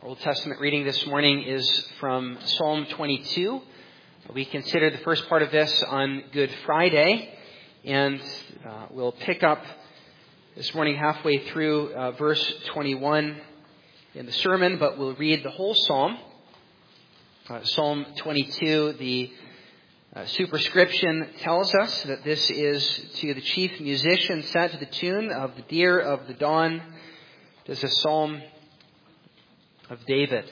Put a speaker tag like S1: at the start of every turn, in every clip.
S1: Our Old Testament reading this morning is from Psalm 22. We considered the first part of this on Good Friday, and we'll pick up this morning halfway through verse 21 in the sermon, but we'll read the whole psalm. Psalm 22, the superscription tells us that this is to the chief musician set to the tune of the Deer of the Dawn. It is a psalm of David,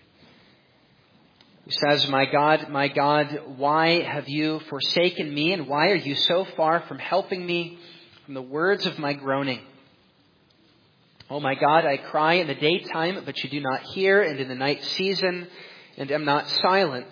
S1: who says, my God, why have you forsaken me, and why are you so far from helping me from the words of my groaning? Oh my God, I cry in the daytime, but you do not hear, and in the night season, and am not silent.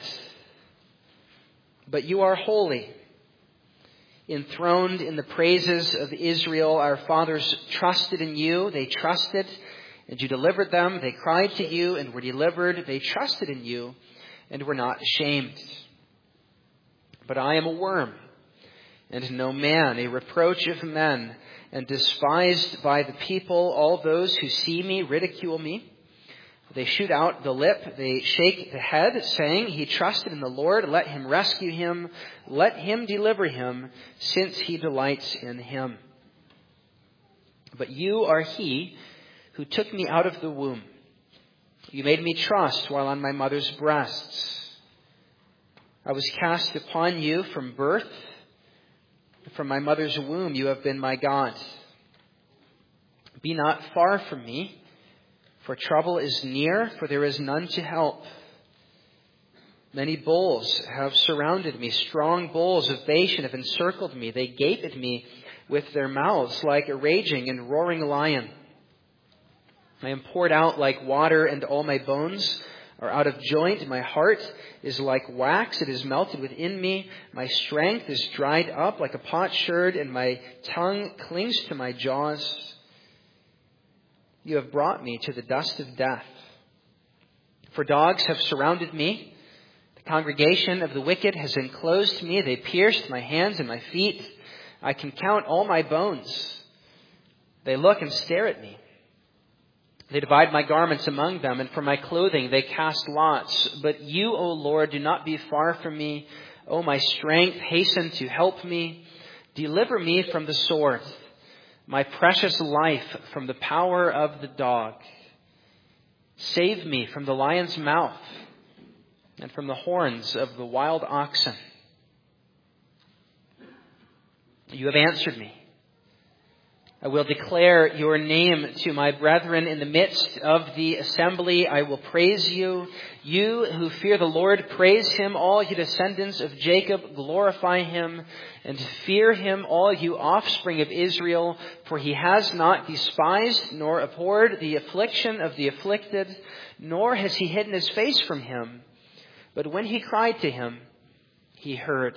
S1: But you are holy, enthroned in the praises of Israel. Our fathers trusted in you. They trusted, and you delivered them. They cried to you and were delivered. They trusted in you and were not ashamed. But I am a worm and no man, a reproach of men, and despised by the people. All those who see me ridicule me. They shoot out the lip, they shake the head, saying, he trusted in the Lord. Let him rescue him. Let him deliver him, since he delights in him. But you are he who took me out of the womb. You made me trust while on my mother's breasts. I was cast upon you from birth. From my mother's womb you have been my God. Be not far from me, for trouble is near, for there is none to help. Many bulls have surrounded me. Strong bulls of Bashan have encircled me. They gape at me with their mouths like a raging and roaring lion. I am poured out like water, and all my bones are out of joint. My heart is like wax. It is melted within me. My strength is dried up like a potsherd, and my tongue clings to my jaws. You have brought me to the dust of death. For dogs have surrounded me. The congregation of the wicked has enclosed me. They pierced my hands and my feet. I can count all my bones. They look and stare at me. They divide my garments among them, and for my clothing they cast lots. But you, O Lord, do not be far from me. O my strength, hasten to help me. Deliver me from the sword, my precious life from the power of the dog. Save me from the lion's mouth and from the horns of the wild oxen. You have answered me. I will declare your name to my brethren in the midst of the assembly. I will praise you. You who fear the Lord, praise him. All you descendants of Jacob, glorify him. And fear him, all you offspring of Israel. For he has not despised nor abhorred the affliction of the afflicted, nor has he hidden his face from him. But when he cried to him, he heard.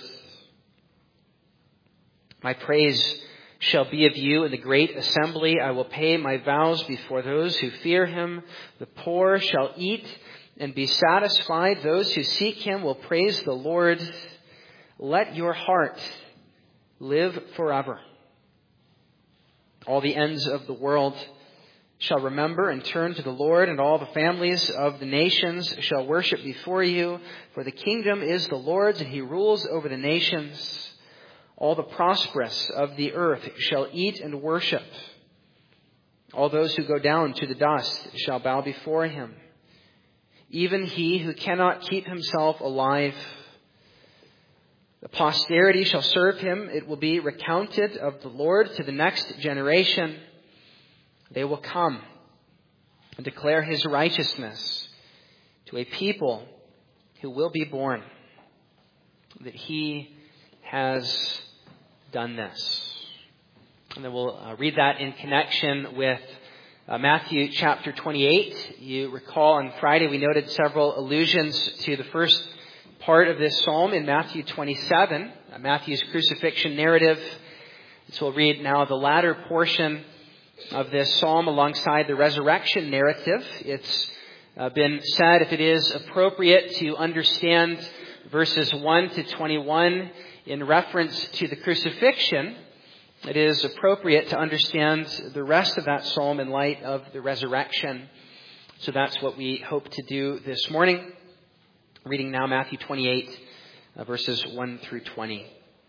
S1: My praise shall be of you in the great assembly. I will pay my vows before those who fear him. The poor shall eat and be satisfied. Those who seek him will praise the Lord. Let your heart live forever. All the ends of the world shall remember and turn to the Lord, and all the families of the nations shall worship before you. For the kingdom is the Lord's, and he rules over the nations. All the prosperous of the earth shall eat and worship. All those who go down to the dust shall bow before him. Even he who cannot keep himself alive. The posterity shall serve him. It will be recounted of the Lord to the next generation. They will come and declare his righteousness to a people who will be born, that he has done this. And then we'll read that in connection with Matthew chapter 28. You recall on Friday we noted several allusions to the first part of this psalm in Matthew 27, Matthew's crucifixion narrative. So we'll read now the latter portion of this psalm alongside the resurrection narrative. It's been said, if it is appropriate to understand verses 1 to 21 in reference to the crucifixion, it is appropriate to understand the rest of that psalm in light of the resurrection. So that's what we hope to do this morning. Reading now Matthew 28, verses 1 through 20.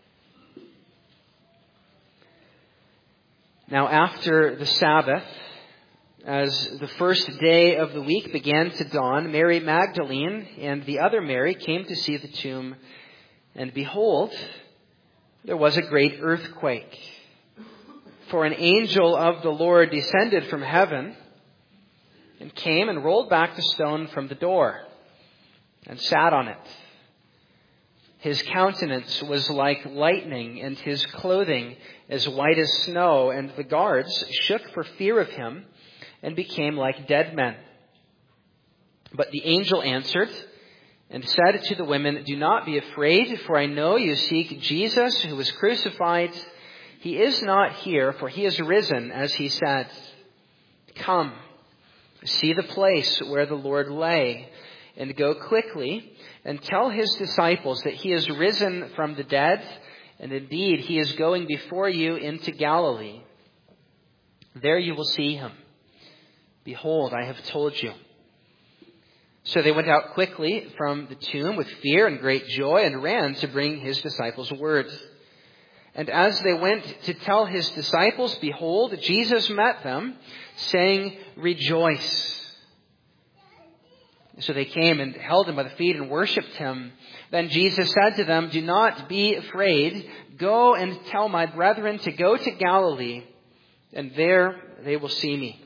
S1: Now after the Sabbath, as the first day of the week began to dawn, Mary Magdalene and the other Mary came to see the tomb. And behold, there was a great earthquake. For an angel of the Lord descended from heaven and came and rolled back the stone from the door and sat on it. His countenance was like lightning, and his clothing as white as snow, and the guards shook for fear of him and became like dead men. But the angel answered and said to the women, "Do not be afraid, for I know you seek Jesus who was crucified. He is not here, for he is risen, as he said. Come, see the place where the Lord lay, and go quickly and tell his disciples that he is risen from the dead, and indeed he is going before you into Galilee. There you will see him. Behold, I have told you." So they went out quickly from the tomb with fear and great joy and ran to bring his disciples word. And as they went to tell his disciples, behold, Jesus met them, saying, "Rejoice." So they came and held him by the feet and worshipped him. Then Jesus said to them, "Do not be afraid. Go and tell my brethren to go to Galilee, and there they will see me."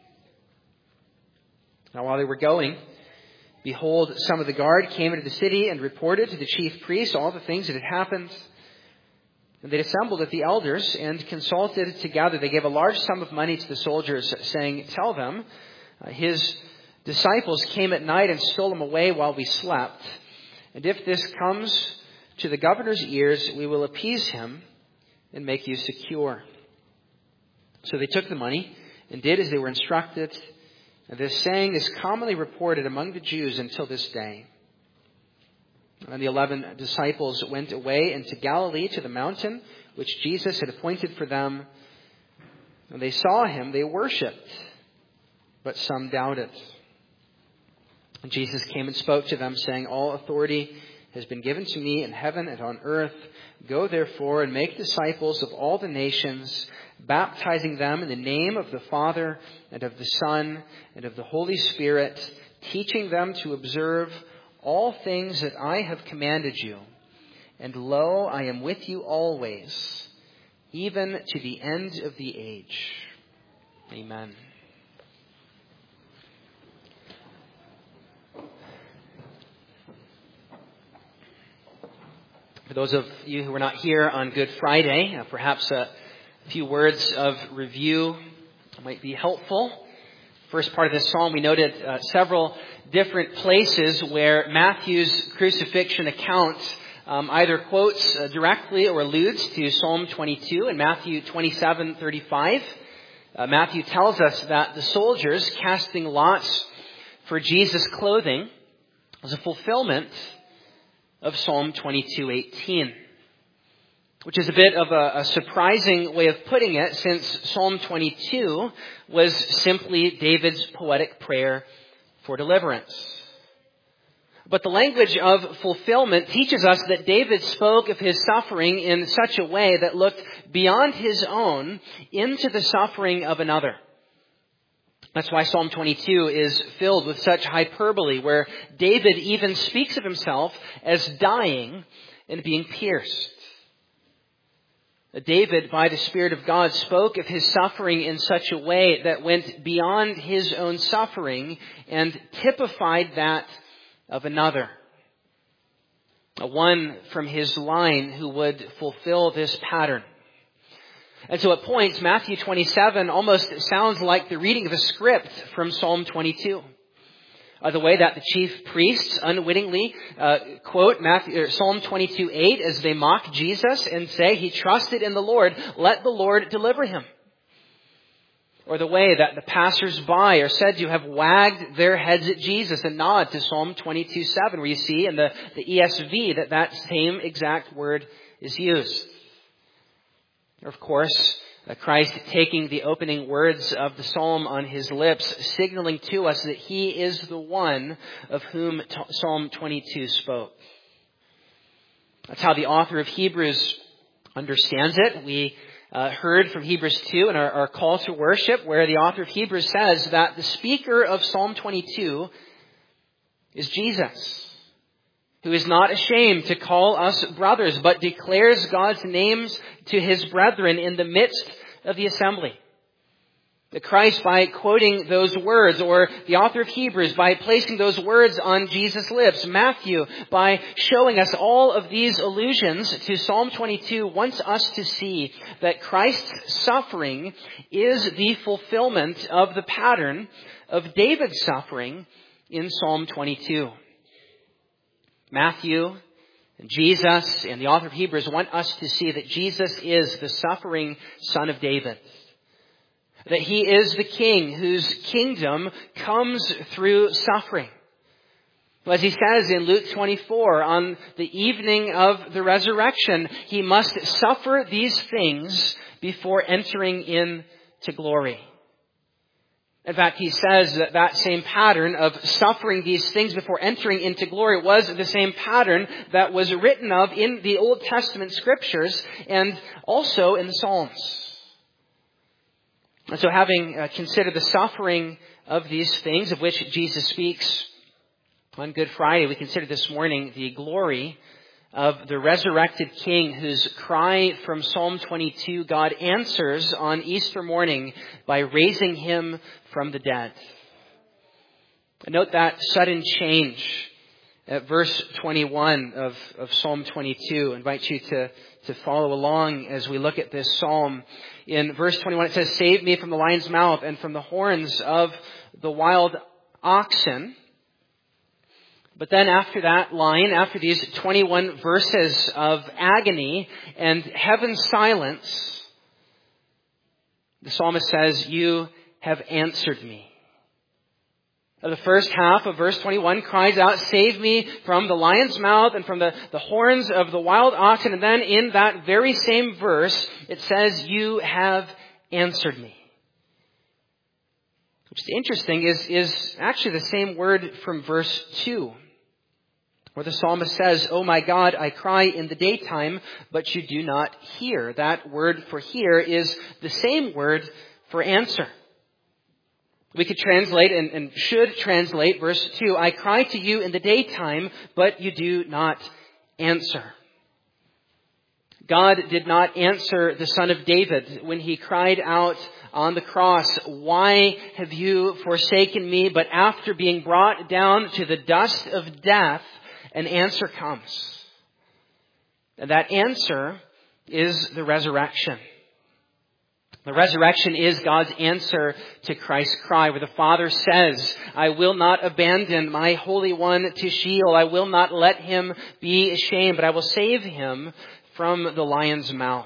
S1: Now while they were going, behold, some of the guard came into the city and reported to the chief priests all the things that had happened. And they assembled at the elders and consulted together. They gave a large sum of money to the soldiers, saying, "Tell them, his disciples came at night and stole him away while we slept. And if this comes to the governor's ears, we will appease him and make you secure." So they took the money and did as they were instructed. And this saying is commonly reported among the Jews until this day. And the 11 disciples went away into Galilee to the mountain which Jesus had appointed for them. When they saw him, they worshipped, but some doubted. And Jesus came and spoke to them, saying, "All authority has been given to me in heaven and on earth. Go therefore and make disciples of all the nations, baptizing them in the name of the Father and of the Son and of the Holy Spirit, teaching them to observe all things that I have commanded you. And lo, I am with you always, even to the end of the age." Amen. For those of you who were not here on Good Friday, perhaps a few words of review might be helpful. First part of this psalm, we noted several different places where Matthew's crucifixion account either quotes directly or alludes to Psalm 22 and Matthew 27:35. Matthew tells us that the soldiers casting lots for Jesus' clothing was a fulfillment of Psalm 22:18, which is a bit of a surprising way of putting it, since Psalm 22 was simply David's poetic prayer for deliverance. But the language of fulfillment teaches us that David spoke of his suffering in such a way that looked beyond his own into the suffering of another. That's why Psalm 22 is filled with such hyperbole, where David even speaks of himself as dying and being pierced. David, by the Spirit of God, spoke of his suffering in such a way that went beyond his own suffering and typified that of another. One from his line who would fulfill this pattern. And so at points, Matthew 27 almost sounds like the reading of a script from Psalm 22. The way that the chief priests unwittingly quote Psalm 22:8 as they mock Jesus and say, "He trusted in the Lord, let the Lord deliver him." Or the way that the passers-by are said to have wagged their heads at Jesus and nod to Psalm 22:7, where you see in the ESV that same exact word is used. Of course, Christ taking the opening words of the psalm on his lips, signaling to us that he is the one of whom Psalm 22 spoke. That's how the author of Hebrews understands it. We heard from Hebrews 2 in our call to worship, where the author of Hebrews says that the speaker of Psalm 22 is Jesus, who is not ashamed to call us brothers, but declares God's names to his brethren in the midst of the assembly. That Christ, by quoting those words, or the author of Hebrews, by placing those words on Jesus' lips, Matthew, by showing us all of these allusions to Psalm 22, wants us to see that Christ's suffering is the fulfillment of the pattern of David's suffering in Psalm 22. Matthew and Jesus and the author of Hebrews want us to see that Jesus is the suffering Son of David. That he is the king whose kingdom comes through suffering. As he says in Luke 24, on the evening of the resurrection, he must suffer these things before entering into glory. In fact, he says that that same pattern of suffering these things before entering into glory was the same pattern that was written of in the Old Testament scriptures and also in the Psalms. And so having considered the suffering of these things of which Jesus speaks on Good Friday, we consider this morning the glory of the resurrected King whose cry from Psalm 22 God answers on Easter morning by raising him from the dead. Note that sudden change at verse 21 of Psalm 22. I invite you to follow along as we look at this psalm. In verse 21 it says, "Save me from the lion's mouth and from the horns of the wild oxen." But then after that line, after these 21 verses of agony and heaven's silence, the psalmist says, "You have answered me." The first half of verse 21 cries out, "Save me from the lion's mouth and from the horns of the wild oxen." And then in that very same verse, it says, "You have answered me." Which is interesting is actually the same word from verse 2. Where the psalmist says, "Oh my God, I cry in the daytime, but you do not hear." That word for hear is the same word for answer. We could translate and should translate verse 2, "I cry to you in the daytime, but you do not answer." God did not answer the Son of David when he cried out on the cross, "Why have you forsaken me?" But after being brought down to the dust of death, an answer comes. And that answer is the resurrection. The resurrection is God's answer to Christ's cry, where the Father says, "I will not abandon my Holy One to Sheol. I will not let him be ashamed, but I will save him from the lion's mouth."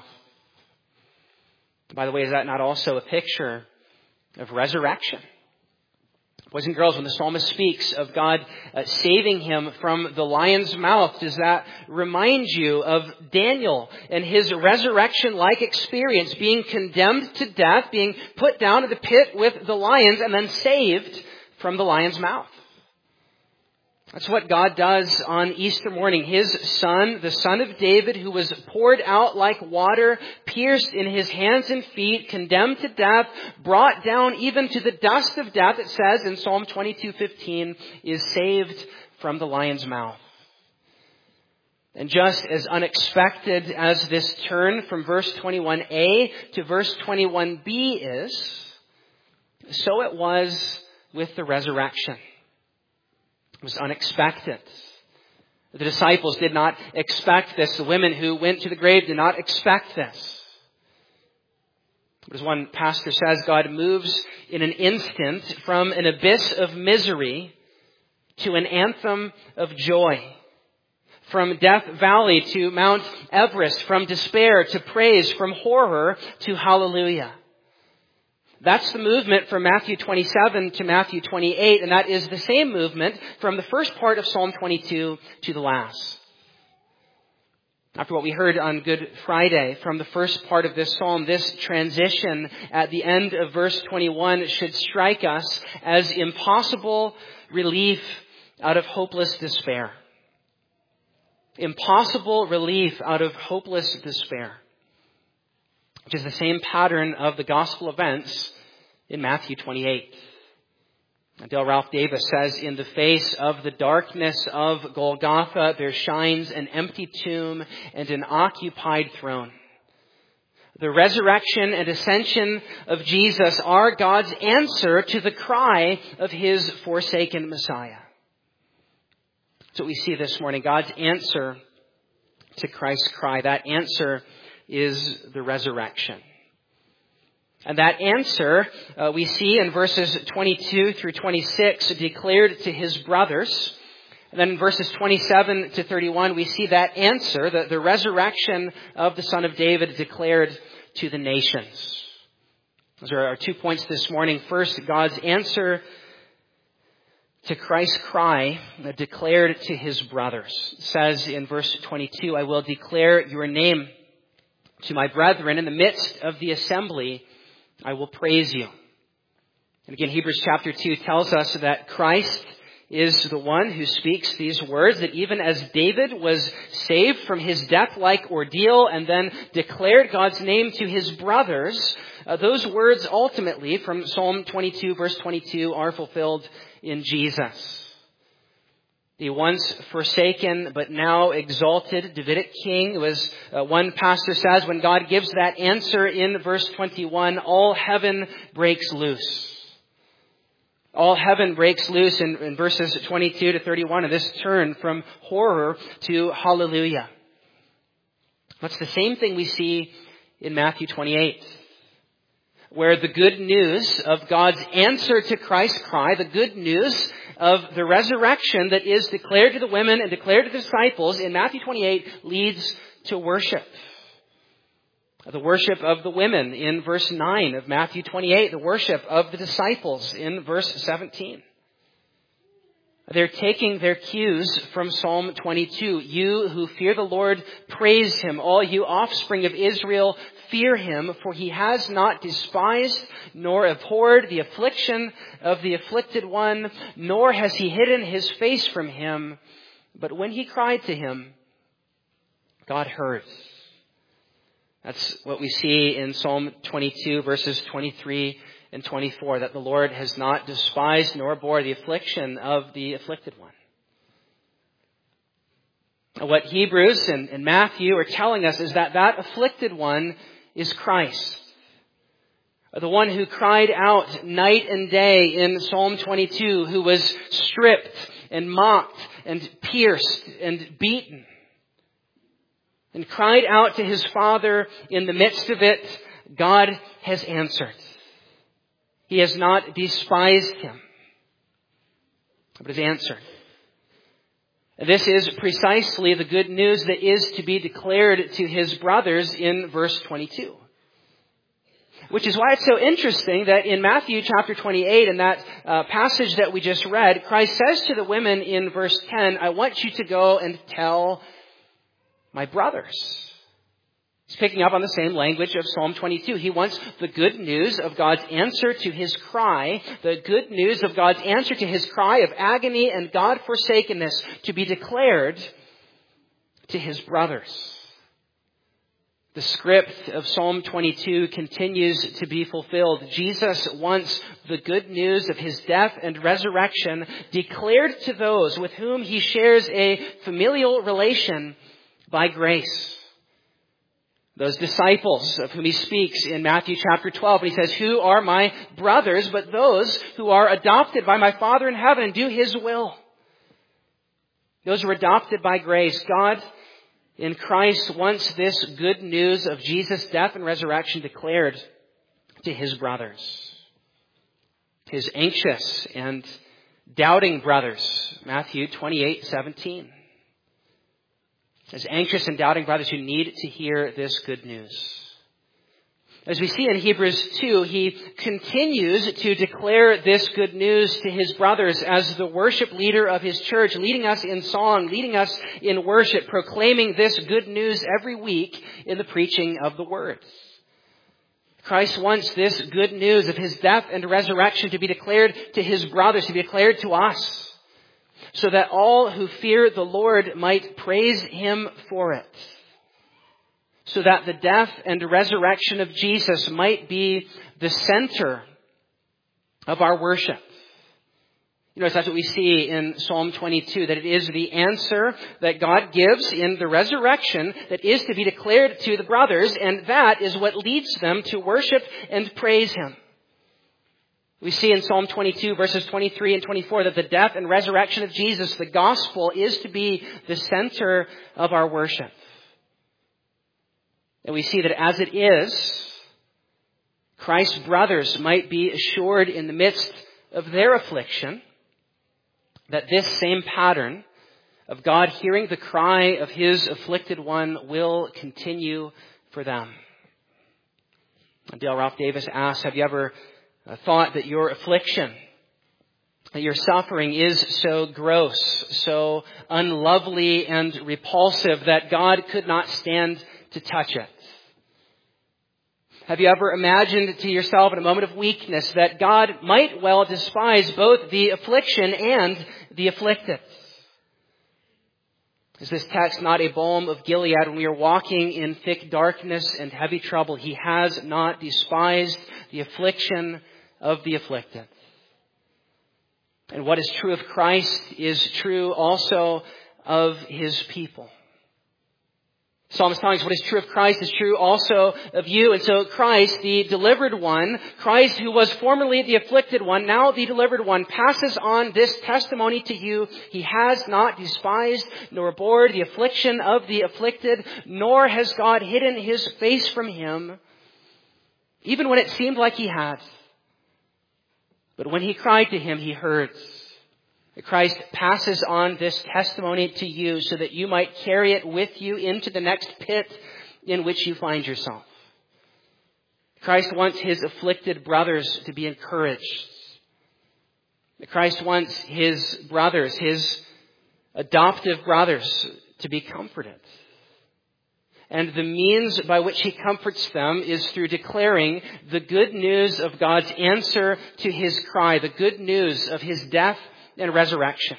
S1: By the way, is that not also a picture of resurrection? Boys and girls, when the psalmist speaks of God saving him from the lion's mouth, does that remind you of Daniel and his resurrection-like experience, being condemned to death, being put down in the pit with the lions, and then saved from the lion's mouth? That's what God does on Easter morning. His Son, the Son of David, who was poured out like water, pierced in his hands and feet, condemned to death, brought down even to the dust of death, it says in Psalm 22:15, is saved from the lion's mouth. And just as unexpected as this turn from verse 21a to verse 21b is, so it was with the resurrection. It was unexpected. The disciples did not expect this. The women who went to the grave did not expect this. But as one pastor says, God moves in an instant from an abyss of misery to an anthem of joy. From Death Valley to Mount Everest, from despair to praise, from horror to hallelujah. That's the movement from Matthew 27 to Matthew 28, and that is the same movement from the first part of Psalm 22 to the last. After what we heard on Good Friday from the first part of this psalm, this transition at the end of verse 21 should strike us as impossible relief out of hopeless despair. Impossible relief out of hopeless despair, which is the same pattern of the gospel events in Matthew 28. Dale Ralph Davis says, in the face of the darkness of Golgotha, there shines an empty tomb and an occupied throne. The resurrection and ascension of Jesus are God's answer to the cry of his forsaken Messiah. That's what we see this morning, God's answer to Christ's cry. That answer is the resurrection. And that answer we see in verses 22 through 26 declared to his brothers. And then in verses 27 to 31 we see that answer, the resurrection of the Son of David declared to the nations. Those are our 2 points this morning. First, God's answer to Christ's cry declared to his brothers. It says in verse 22, I will declare your name to my brethren in the midst of the assembly. I will praise you. And again, Hebrews chapter 2 tells us that Christ is the one who speaks these words, that even as David was saved from his death-like ordeal and then declared God's name to his brothers, those words ultimately from Psalm 22 verse 22 are fulfilled in Jesus. The once forsaken but now exalted Davidic king was, one pastor says, when God gives that answer in verse 21, all heaven breaks loose. All heaven breaks loose in verses 22 to 31 of this turn from horror to hallelujah. That's the same thing we see in Matthew 28. Where the good news of God's answer to Christ's cry, the good news of the resurrection that is declared to the women and declared to the disciples in Matthew 28 leads to worship. The worship of the women in verse 9 of Matthew 28, the worship of the disciples in verse 17. They're taking their cues from Psalm 22. You who fear the Lord, praise him. All you offspring of Israel, fear him, for he has not despised nor abhorred the affliction of the afflicted one, nor has he hidden his face from him. But when he cried to him, God heard. That's what we see in Psalm 22, verses 23 and 24, that the Lord has not despised nor bore the affliction of the afflicted one. What Hebrews and Matthew are telling us is that afflicted one is Christ. The one who cried out night and day in Psalm 22, who was stripped and mocked and pierced and beaten, and cried out to his Father in the midst of it. God has answered. He has not despised him, but has answered. This is precisely the good news that is to be declared to his brothers in verse 22. Which is why it's so interesting that in Matthew chapter 28, in that passage that we just read, Christ says to the women in verse 10, I want you to go and tell my brothers. He's picking up on the same language of Psalm 22. He wants the good news of God's answer to his cry, the good news of God's answer to his cry of agony and God-forsakenness to be declared to his brothers. The script of Psalm 22 continues to be fulfilled. Jesus wants the good news of his death and resurrection declared to those with whom he shares a familial relation by grace. Those disciples of whom he speaks in Matthew chapter 12. And he says, who are my brothers but those who are adopted by my Father in heaven and do his will? Those who are adopted by grace. God in Christ wants this good news of Jesus' death and resurrection declared to his brothers. His anxious and doubting brothers. Matthew 28:17. His anxious and doubting brothers who need to hear this good news. As we see in Hebrews 2, he continues to declare this good news to his brothers as the worship leader of his church, leading us in song, leading us in worship, proclaiming this good news every week in the preaching of the Word. Christ wants this good news of his death and resurrection to be declared to his brothers, to be declared to us, so that all who fear the Lord might praise him for it. So that the death and resurrection of Jesus might be the center of our worship. You know, that's what we see in Psalm 22, that it is the answer that God gives in the resurrection that is to be declared to the brothers, and that is what leads them to worship and praise him. We see in Psalm 22, verses 23 and 24, that the death and resurrection of Jesus, the gospel, is to be the center of our worship. And we see that as it is, Christ's brothers might be assured in the midst of their affliction that this same pattern of God hearing the cry of his afflicted one will continue for them. Dale Ralph Davis asks, have you ever thought that your affliction, that your suffering is so gross, so unlovely and repulsive that God could not stand to touch it? Have you ever imagined to yourself in a moment of weakness that God might well despise both the affliction and the afflicted? Is this text not a balm of Gilead when we are walking in thick darkness and heavy trouble? He has not despised the affliction of the afflicted. And what is true of Christ is true also of his people. Psalmist telling us what is true of Christ is true also of you. And so Christ, the delivered one, Christ who was formerly the afflicted one, now the delivered one, passes on this testimony to you. He has not despised nor abhorred the affliction of the afflicted, nor has God hidden his face from him, even when it seemed like he had. But when he cried to him, he heard. Christ passes on this testimony to you so that you might carry it with you into the next pit in which you find yourself. Christ wants his afflicted brothers to be encouraged. Christ wants his brothers, his adoptive brothers, to be comforted. And the means by which he comforts them is through declaring the good news of God's answer to his cry, the good news of his death and resurrection.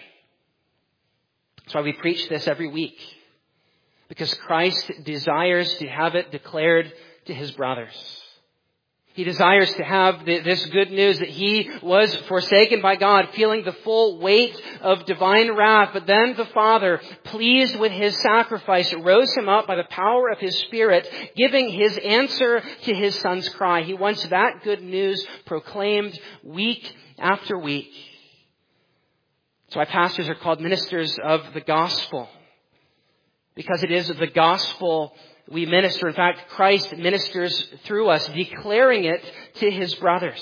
S1: That's why we preach this every week. Because Christ desires to have it declared to his brothers. He desires to have this good news that he was forsaken by God, feeling the full weight of divine wrath. But then the Father, pleased with his sacrifice, rose him up by the power of his Spirit, giving his answer to his Son's cry. He wants that good news proclaimed week after week. That's why pastors are called ministers of the gospel. Because it is the gospel we minister. In fact, Christ ministers through us, declaring it to his brothers.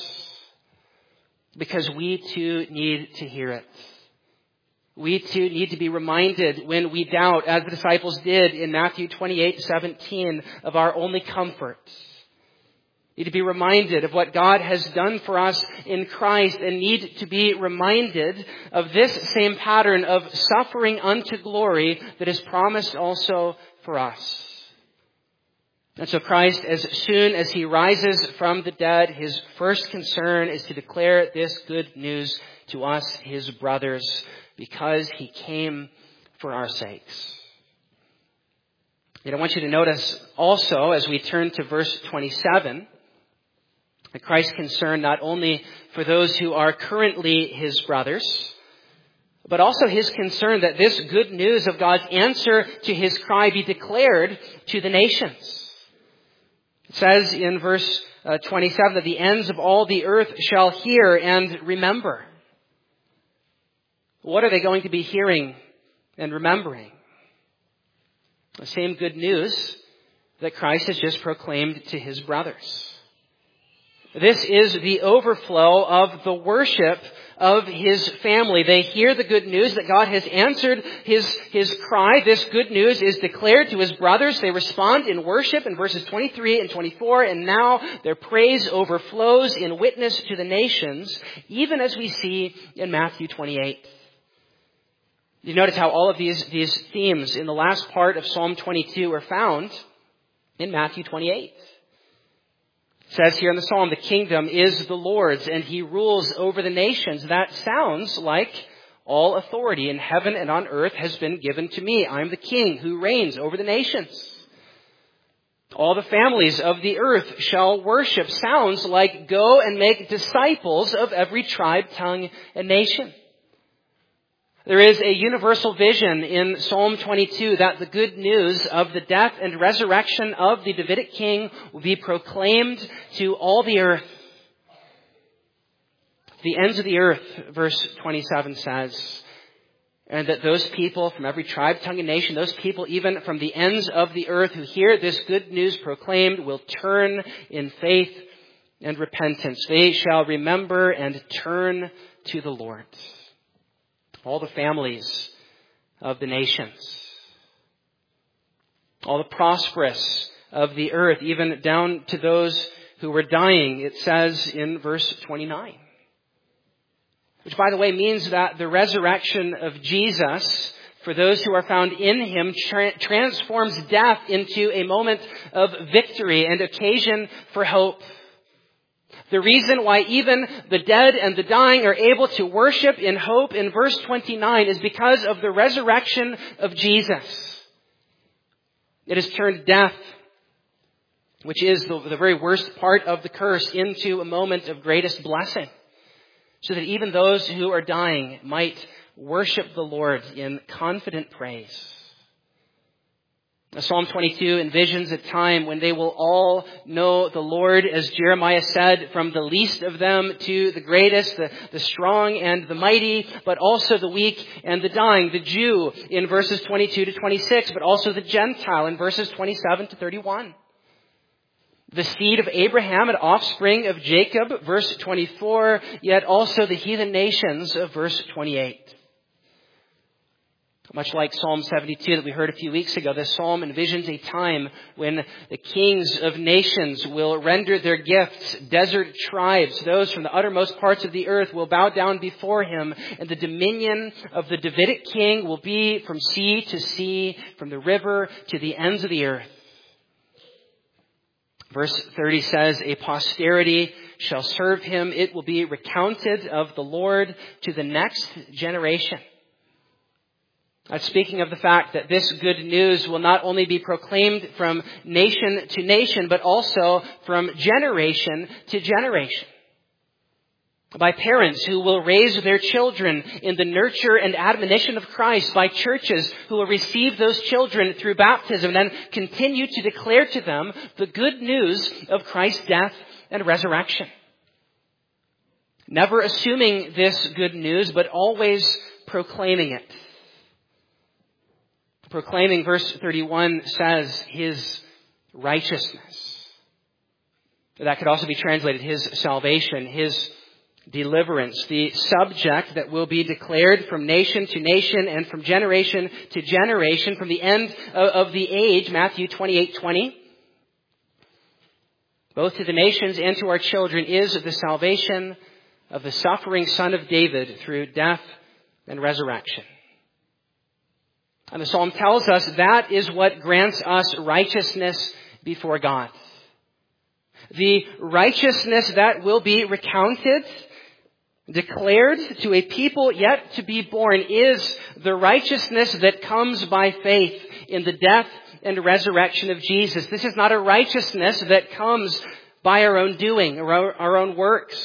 S1: Because we too need to hear it. We too need to be reminded when we doubt, as the disciples did in Matthew 28:17, of our only comfort. Need to be reminded of what God has done for us in Christ, and need to be reminded of this same pattern of suffering unto glory that is promised also for us. And so Christ, as soon as he rises from the dead, his first concern is to declare this good news to us, his brothers, because he came for our sakes. Yet I want you to notice also, as we turn to verse 27, that Christ's concern not only for those who are currently his brothers, but also his concern that this good news of God's answer to his cry be declared to the nations. It says in verse 27 that the ends of all the earth shall hear and remember. What are they going to be hearing and remembering? The same good news that Christ has just proclaimed to his brothers. This is the overflow of the worship of his family. They hear the good news that God has answered his cry. This good news is declared to his brothers. They respond in worship in verses 23 and 24, and now their praise overflows in witness to the nations, even as we see in Matthew 28. You notice how all of these themes in the last part of Psalm 22 are found in Matthew 28. It says here in the Psalm, the kingdom is the Lord's and he rules over the nations. That sounds like all authority in heaven and on earth has been given to me. I am the king who reigns over the nations. All the families of the earth shall worship. Sounds like go and make disciples of every tribe, tongue, and nation. There is a universal vision in Psalm 22 that the good news of the death and resurrection of the Davidic king will be proclaimed to all the earth. The ends of the earth, verse 27 says, and that those people from every tribe, tongue, and nation, those people even from the ends of the earth who hear this good news proclaimed will turn in faith and repentance. They shall remember and turn to the Lord. All the families of the nations, all the prosperous of the earth, even down to those who were dying, it says in verse 29. Which, by the way, means that the resurrection of Jesus, for those who are found in him, transforms death into a moment of victory and occasion for hope. The reason why even the dead and the dying are able to worship in hope in verse 29 is because of the resurrection of Jesus. It has turned death, which is the very worst part of the curse, into a moment of greatest blessing, so that even those who are dying might worship the Lord in confident praise. Psalm 22 envisions a time when they will all know the Lord, as Jeremiah said, from the least of them to the greatest, the strong and the mighty, but also the weak and the dying. The Jew in verses 22 to 26, but also the Gentile in verses 27 to 31. The seed of Abraham and offspring of Jacob, verse 24, yet also the heathen nations of verse 28. Much like Psalm 72 that we heard a few weeks ago, this psalm envisions a time when the kings of nations will render their gifts. Desert tribes, those from the uttermost parts of the earth, will bow down before him, and the dominion of the Davidic king will be from sea to sea, from the river to the ends of the earth. Verse 30 says, a posterity shall serve him. It will be recounted of the Lord to the next generation. Speaking of the fact that this good news will not only be proclaimed from nation to nation, but also from generation to generation. By parents who will raise their children in the nurture and admonition of Christ. By churches who will receive those children through baptism and then continue to declare to them the good news of Christ's death and resurrection. Never assuming this good news, but always proclaiming it. Proclaiming, verse 31 says, his righteousness. That could also be translated his salvation, his deliverance. The subject that will be declared from nation to nation and from generation to generation, from the end of the age, Matthew 28:20. Both to the nations and to our children is the salvation of the suffering Son of David through death and resurrection. And the psalm tells us that is what grants us righteousness before God. The righteousness that will be recounted, declared to a people yet to be born, is the righteousness that comes by faith in the death and resurrection of Jesus. This is not a righteousness that comes by our own doing, our own works.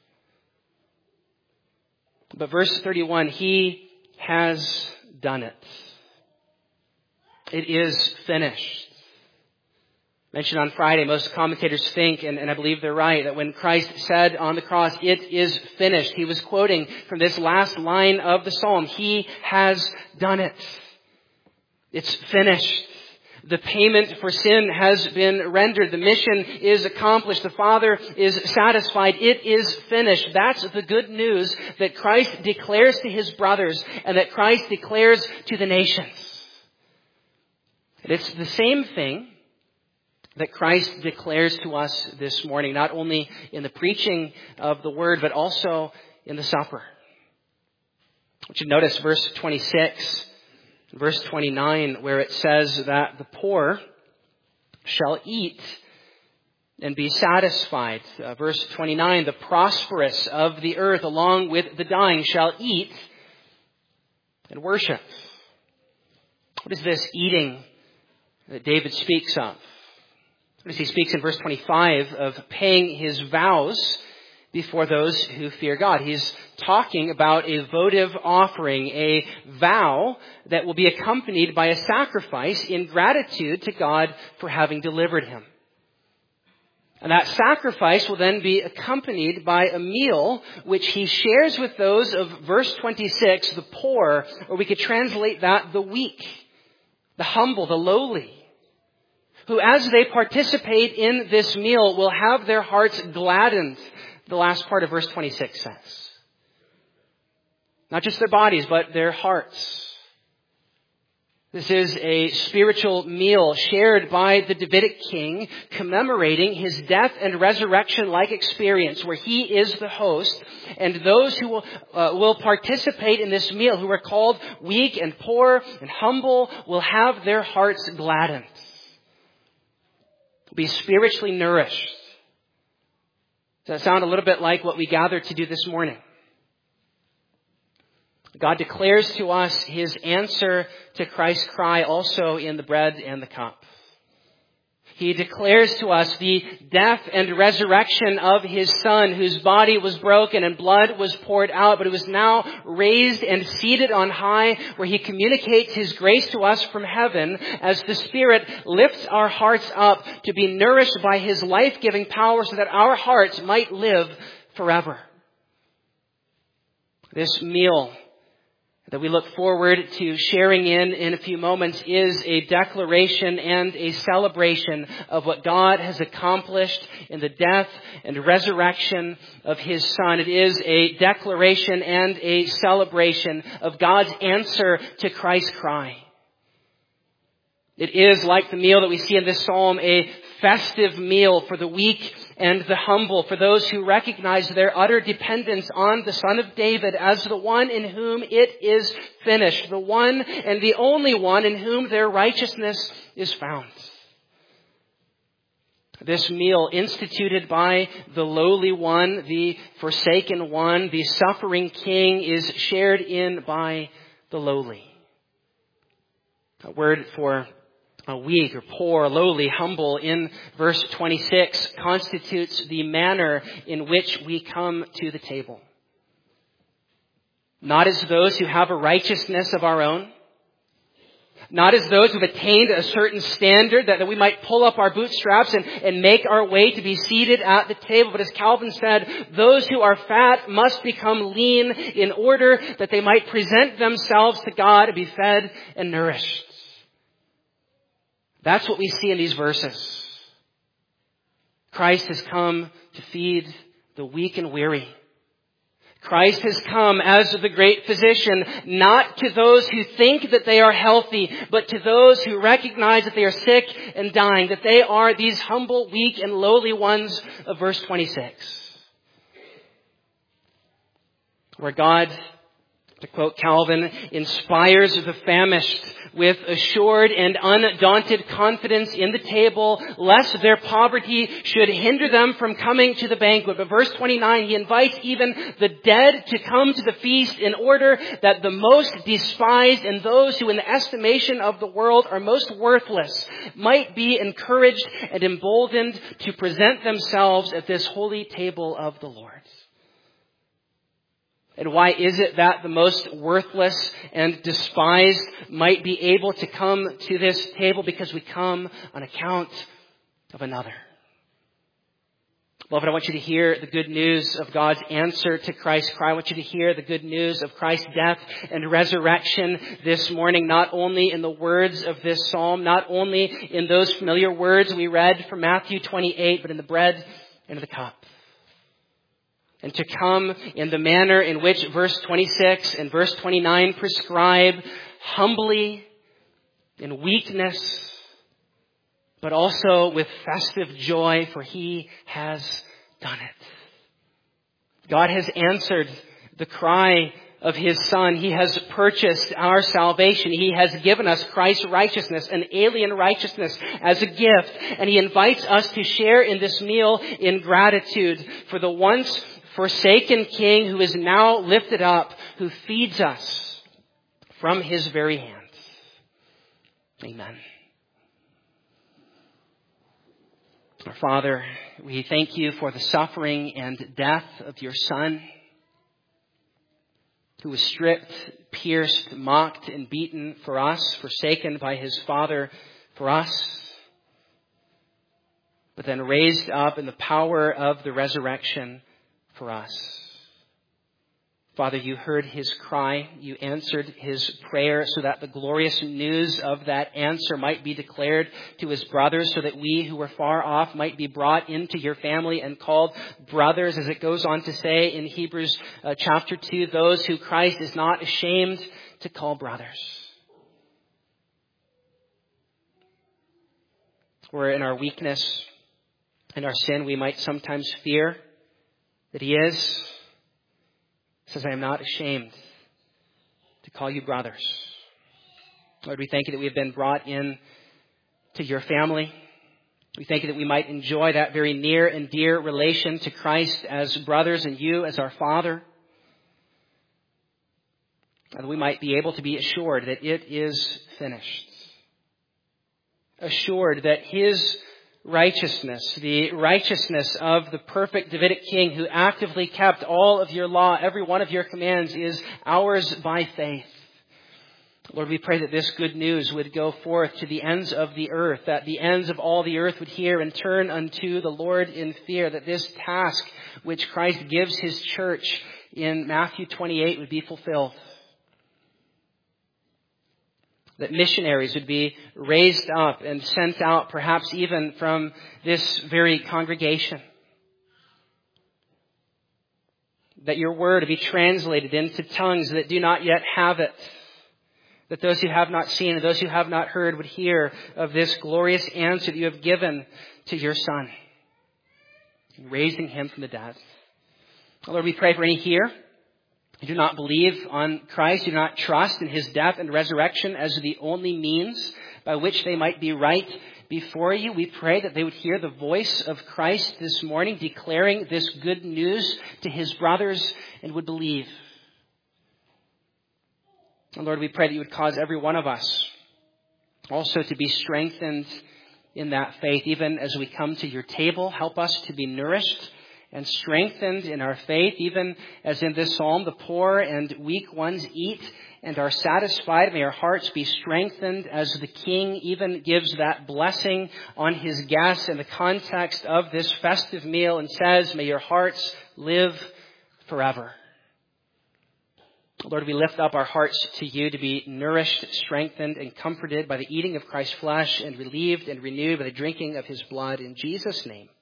S1: But verse 31, he has done it. It is finished. Mentioned on Friday, most commentators think, and I believe they're right, that when Christ said on the cross, it is finished, he was quoting from this last line of the psalm. He has done it. It's finished. The payment for sin has been rendered. The mission is accomplished. The Father is satisfied. It is finished. That's the good news that Christ declares to his brothers and that Christ declares to the nations. And it's the same thing that Christ declares to us this morning, not only in the preaching of the word, but also in the supper. I want you to notice verse 26, verse 29, where it says that the poor shall eat and be satisfied. Verse 29, the prosperous of the earth along with the dying shall eat and worship. What is this eating that David speaks of? He speaks in verse 25 of paying his vows before those who fear God. He's talking about a votive offering, a vow that will be accompanied by a sacrifice in gratitude to God for having delivered him. And that sacrifice will then be accompanied by a meal which he shares with those of verse 26, the poor, or we could translate that the weak, the humble, the lowly, who as they participate in this meal will have their hearts gladdened, the last part of verse 26 says. Not just their bodies, but their hearts. This is a spiritual meal shared by the Davidic king, commemorating his death and resurrection-like experience, where he is the host, and those who will participate in this meal, who are called weak and poor and humble, will have their hearts gladdened. Be spiritually nourished. Does that sound a little bit like what we gathered to do this morning? God declares to us his answer to Christ's cry also in the bread and the cup. He declares to us the death and resurrection of his Son, whose body was broken and blood was poured out, but who is now raised and seated on high, where he communicates his grace to us from heaven as the Spirit lifts our hearts up to be nourished by his life-giving power so that our hearts might live forever. This meal that we look forward to sharing in a few moments is a declaration and a celebration of what God has accomplished in the death and resurrection of his Son. It is a declaration and a celebration of God's answer to Christ's cry. It is, like the meal that we see in this psalm, a festive meal for the weak and the humble, for those who recognize their utter dependence on the Son of David as the one in whom it is finished, the one and the only one in whom their righteousness is found. This meal, instituted by the lowly one, the forsaken one, the suffering king, is shared in by the lowly. A word for weak or poor, lowly, humble in verse 26 constitutes the manner in which we come to the table. Not as those who have a righteousness of our own. Not as those who have attained a certain standard that we might pull up our bootstraps and make our way to be seated at the table. But as Calvin said, those who are fat must become lean in order that they might present themselves to God to be fed and nourished. That's what we see in these verses. Christ has come to feed the weak and weary. Christ has come as the great physician, not to those who think that they are healthy, but to those who recognize that they are sick and dying, that they are these humble, weak, and lowly ones of verse 26. Where God, to quote Calvin, inspires the famished with assured and undaunted confidence in the table, lest their poverty should hinder them from coming to the banquet. But verse 29, he invites even the dead to come to the feast in order that the most despised and those who in the estimation of the world are most worthless might be encouraged and emboldened to present themselves at this holy table of the Lord. And why is it that the most worthless and despised might be able to come to this table? Because we come on account of another. Beloved, I want you to hear the good news of God's answer to Christ's cry. I want you to hear the good news of Christ's death and resurrection this morning, not only in the words of this psalm, not only in those familiar words we read from Matthew 28, but in the bread and the cup. And to come in the manner in which verse 26 and verse 29 prescribe, humbly, in weakness, but also with festive joy, for he has done it. God has answered the cry of his Son. He has purchased our salvation. He has given us Christ's righteousness, an alien righteousness, as a gift. And he invites us to share in this meal in gratitude for the once forsaken King who is now lifted up, who feeds us from his very hands. Amen. Our Father, we thank you for the suffering and death of your Son, who was stripped, pierced, mocked, and beaten for us, forsaken by his Father for us, but then raised up in the power of the resurrection for us. Father, you heard his cry. You answered his prayer so that the glorious news of that answer might be declared to his brothers, so that we who were far off might be brought into your family and called brothers, as it goes on to say in Hebrews chapter 2, those who Christ is not ashamed to call brothers. Where in our weakness and our sin we might sometimes fear that he is. Says, I am not ashamed to call you brothers. Lord, we thank you that we have been brought in to your family. We thank you that we might enjoy that very near and dear relation to Christ as brothers and you as our Father. And we might be able to be assured that it is finished. Assured that his righteousness, the righteousness of the perfect Davidic king who actively kept all of your law, every one of your commands, is ours by faith. Lord, we pray that this good news would go forth to the ends of the earth, that the ends of all the earth would hear and turn unto the Lord in fear, that this task which Christ gives his church in Matthew 28 would be fulfilled. That missionaries would be raised up and sent out, perhaps even from this very congregation. That your word would be translated into tongues that do not yet have it. That those who have not seen and those who have not heard would hear of this glorious answer that you have given to your Son, raising him from the dead. Lord, we pray for any here who do not believe on Christ, do not trust in his death and resurrection as the only means by which they might be right before you. We pray that they would hear the voice of Christ this morning declaring this good news to his brothers and would believe. And Lord, we pray that you would cause every one of us also to be strengthened in that faith. Even as we come to your table, help us to be nourished and strengthened in our faith, even as in this psalm, the poor and weak ones eat and are satisfied. May our hearts be strengthened as the King even gives that blessing on his guests in the context of this festive meal and says, may your hearts live forever. Lord, we lift up our hearts to you to be nourished, strengthened, and comforted by the eating of Christ's flesh and relieved and renewed by the drinking of his blood. In Jesus' name.